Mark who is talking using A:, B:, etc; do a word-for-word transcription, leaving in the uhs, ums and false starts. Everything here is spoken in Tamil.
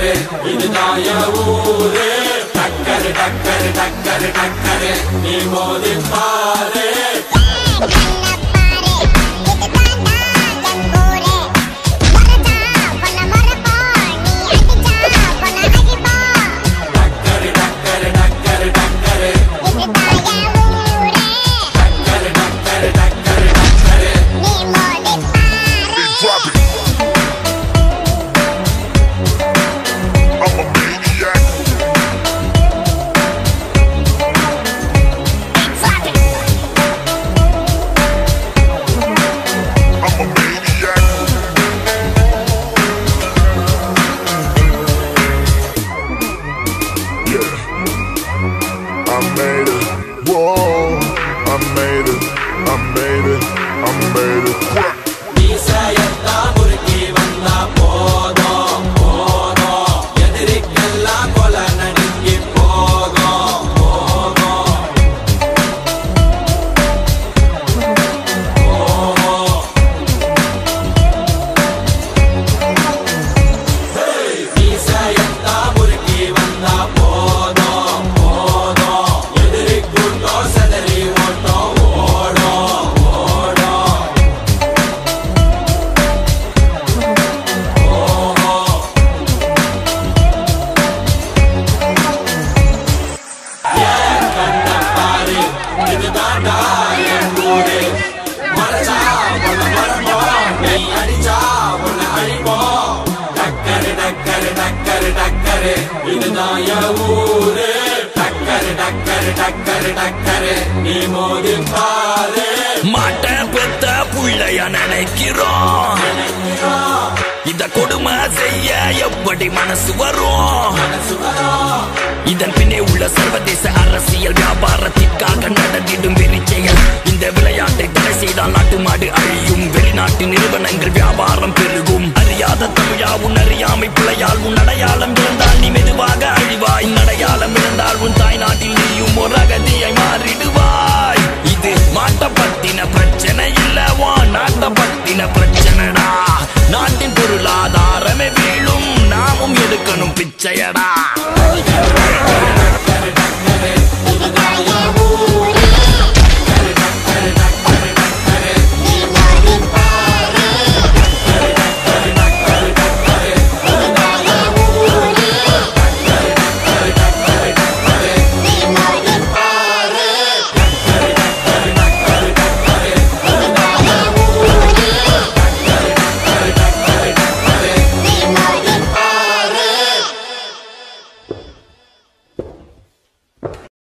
A: டக்கரு இதுதான் என் ஊரு டக்கரு டக்கரு டக்கரு டக்கரு நீ மோதி பாரு
B: I made it, whoa, I made it, I made it, I made it.
A: நீசையத்தா முறுக்கி வந்தா போதும் போதும் எதிரிக்கெல்லாம் கொலை நடுங்கி போகும் போகும் நீசையத்தா முறுக்கி வந்தா போதும் இதுதான் என் ஊரு டக்கரு டக்கரு டக்கரு டக்கரு நீ மோதி பாரு
C: மாட்ட பெத்த புள்ளைய நினைக்கிறோம் இத கொடுமை செய்ய எப்படி மனசு வரும் இதன் பின்னே உள்ள சர்வதேச அரசியல் வியாபாரத்திற்காக நடந்திடும் வெறிச்செயல் இந்த விளையாட்டை தடை செய்தால் நாட்டு மாடு அழியும் வெளிநாட்டு நிறுவனங்கள் வியாபாரம் பெருகும் அறியாத தமிழா உன் அறியாமை பிள்ளையால் உன் அடையாளம் இருந்தால் நீ மெதுவாக அழிவாய் அடையாளம் இருந்தால் உன் தாய் நாட்டில் நீயும் ஒரு அகதியை மாறிடுவாய் இது மாட்ட பத்தின பிரச்சனை இல்லவா நாட்ட பத்தின பிரச்சனைடா நாட்டின் பொருளாதார